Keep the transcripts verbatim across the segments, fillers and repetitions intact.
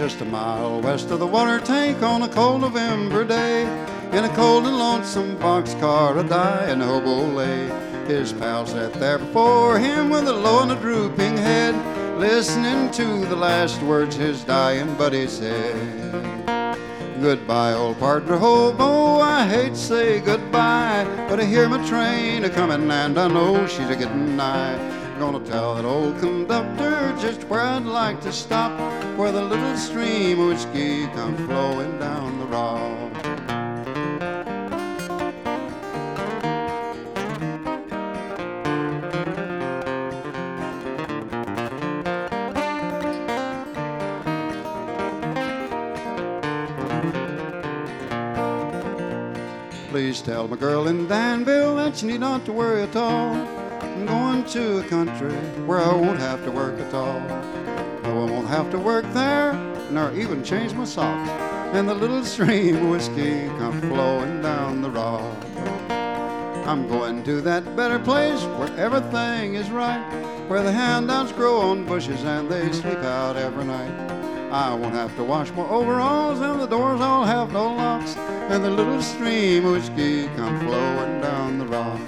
Just a mile west of the water tank on a cold November day, in a cold and lonesome boxcar, a dying hobo lay. His pal sat there before him with a low and a drooping head, listening to the last words his dying buddy said. Goodbye, old partner hobo, I hate to say goodbye, but I hear my train a-comin' and I know she's a-getting nigh. Gonna tell that old conductor just where I'd like to stop, where the little stream of whiskey comes flowing down the rock. Please tell my girl in Danville that you need not to worry at all. I'm going to a country where I won't have to work at all. No, I won't have to work there, nor even change my socks, and the little stream of whiskey comes flowing down the rock. I'm going to that better place where everything is right, where the handouts grow on bushes and they sleep out every night. I won't have to wash my overalls and the doors all have no locks, and the little stream of whiskey comes flowing down the rock.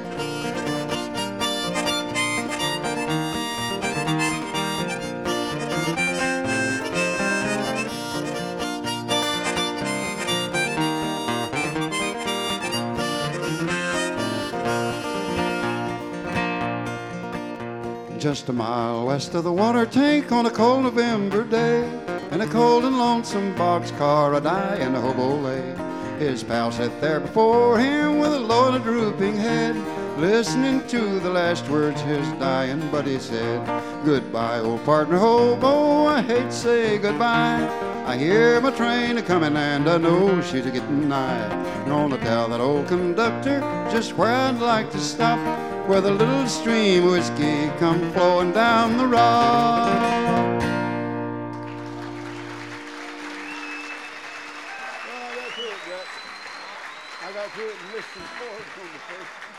Just a mile west of the water tank on a cold November day, in a cold and lonesome boxcar, a dying hobo lay. His pal sat there before him with a low and a drooping head, listening to the last words his dying buddy said. Goodbye, old partner hobo, I hate to say goodbye. I hear my train a-comin' and I know she's a-getting nigh. Gonna tell that old conductor just where I'd like to stop, where the little stream of whiskey come flowing down the rock. Well, I got through it, Jack. I got through it and listened forward from the first.